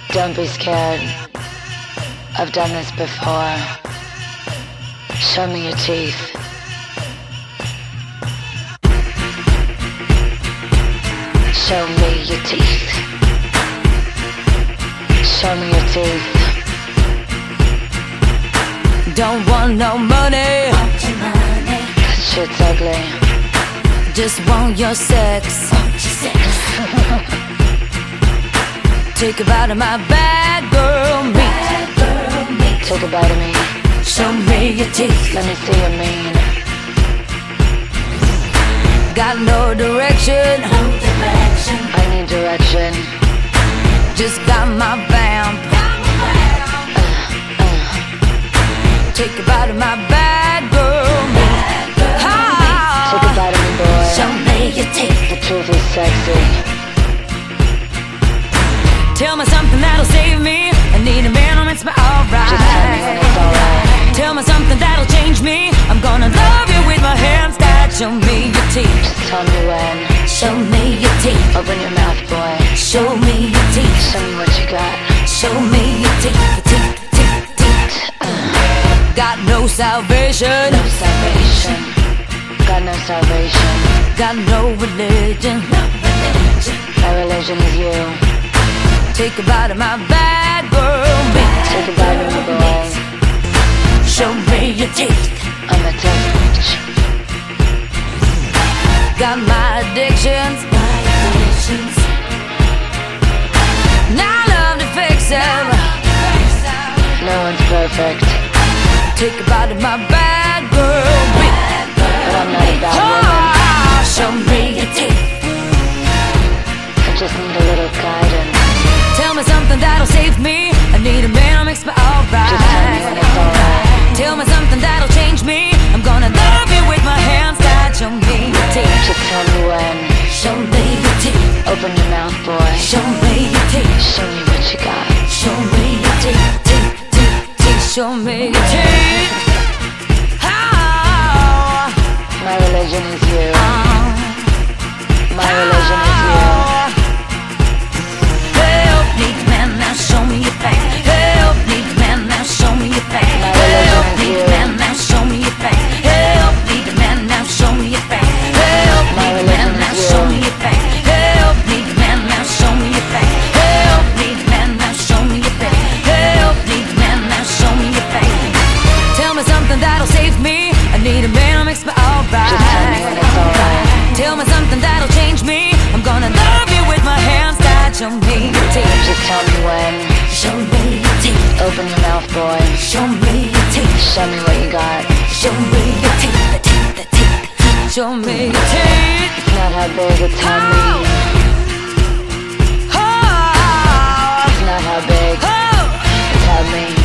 Don't be scared. I've done this before. Show me your teeth. Show me your teeth. Show me your teeth. Don't want no money. That shit's ugly. Just want your sex. Take a bite of my bad girl meat. Take a bite of me. Show me your teeth. Let me see your mean. Got no direction. I need direction. Just got my vamp. Take a bite of my bad girl meat. Take a bite of me, boy. Show me your teeth. The truth is sexy. Tell me something that'll save me. I need a man who makes me alright. Just tell me when it's alright. Tell me something that'll change me. I'm gonna love you with my hands tied. Show me your teeth. Just tell me when. Show me your teeth. Open your mouth, boy. Show me your teeth. Show me what you got. Show me your teeth. Teeth. Got no salvation. No salvation. Got no salvation. Got no religion. My religion is you. Take a bite of my bad girl meat. Take a bite of me, boy. Show me your teeth. I'm a tough bitch. Got my addictions. Now I love to fix them. No one's perfect, Take a bite of my bad girl meat. but I'm not a bad woman. Show me your teeth. I just need a little guidance. Tell me something that'll save me. I need a man who makes me alright. Just tell me when it's alright. Tell me something that'll change me. I'm gonna love you with my hands tied. Show me your teeth. Just tell me when. Show me your teeth. Open your mouth, boy. Show me your teeth. Show me what you got. Show me your teeth. Teeth. Show me your teeth. Oh, My religion is you. oh, My religion is you. help me, man, now show me your back. Help me, man, now show me your back. My Help religion is me, you. man, now show me your back. Help me, man, now show me your back. Help My me, religion man, now is show you. me your back. Help me, man, now show me your back. Help me, man, now show me your back. Help me, man, now show me your back. Tell me something that'll save me. I need a man who makes me alright. Just tell me when it's alright. Tell me something that'll change me. I'm gonna love you with my hands tied. Show me your teeth. Just tell me when. Show me your teeth. Open your mouth, boy. Show me your teeth. Show me what you got. Show me your teeth. The teeth. Show me your teeth. It's not how big, it's how mean. Oh, It's not how big, oh, it's how mean.